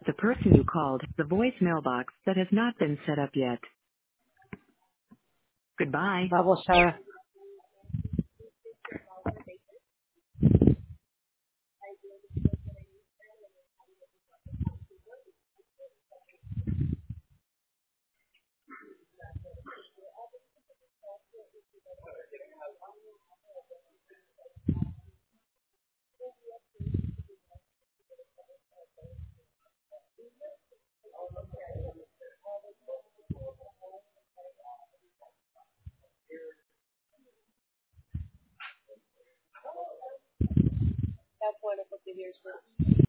the person you called has a voicemail box that has not been set up yet. Goodbye. Babosada.